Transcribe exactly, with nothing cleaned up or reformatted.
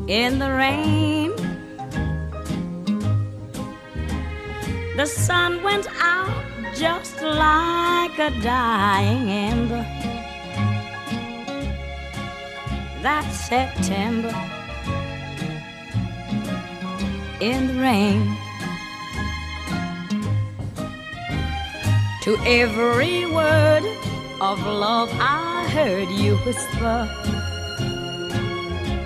in the rain. The sun went out just like a dying ember that September in the rain. To every word of love I heard you whisper,